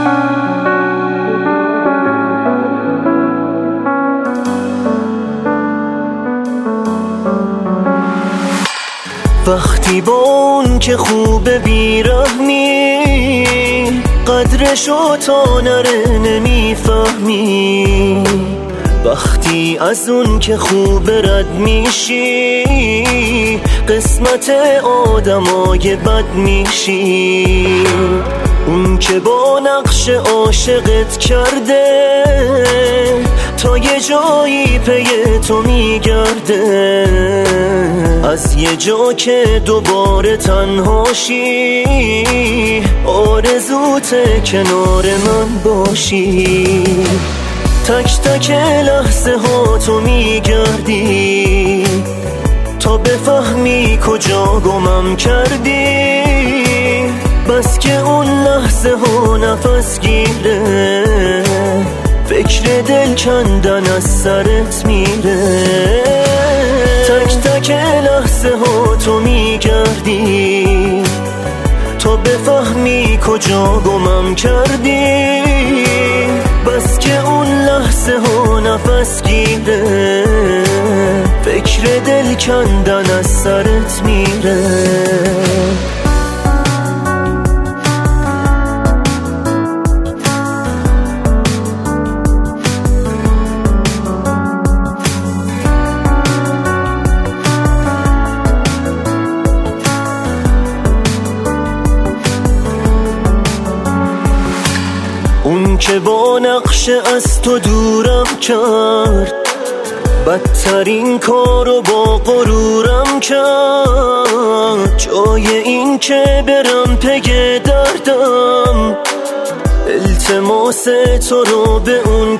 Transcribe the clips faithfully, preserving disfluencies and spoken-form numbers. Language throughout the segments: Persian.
وقتی با اون که خوبه بیرحمی، قدرشو تا نره نمیفهمی. وقتی از اون که خوبه رد میشی، قسمت آدمای بد میشی. اون که با نقش عاشقت کرده، تا یه جایی پی تو میگرده. از یه جا که دوباره تنهاشی، آرزوته کنار من باشی. تک تک لحظه ها تو میگردی، تا بفهمی کجا گمم کردی. بس که اون لحظه ها نفس گیره، فکر دل کندن از سرت میره. تک تک لحظه ها تو میگردی، تا بفهمی کجا گمم کردی. بس که اون لحظه ها نفس گیره، فکر دل کندن از سرت میره. اون که با نقش از تو دورم کرد، بدترین کارو با غرورم کرد. جای این که برم پی دردم، التماس تو رو به اون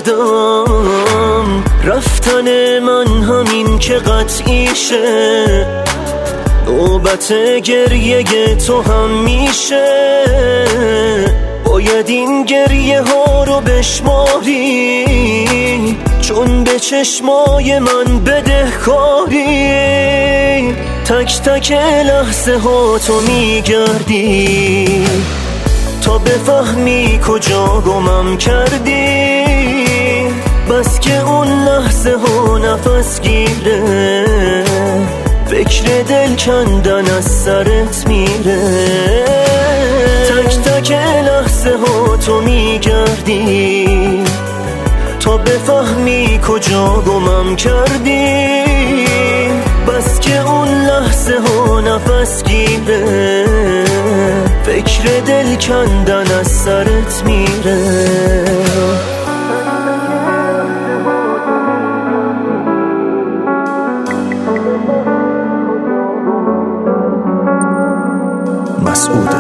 کردم. رفتن من همین که قطعیشه، نوبت گریه تو هم میشه. باید این گریه ها رو بشماری، چون به چشمای من بدهکاری. تک تک لحظه ها تو میگردی، تا بفهمی کجا گمم کردی. بس که اون لحظه ها نفس گیره، فکر دل کندن از سرت میره. تک تک لحظه ها تو میگردی، تا بفهمی کجا گمم کردی. بس که اون لحظه ها نفس گیره، فکر دل کندن از سرت میره. مسعود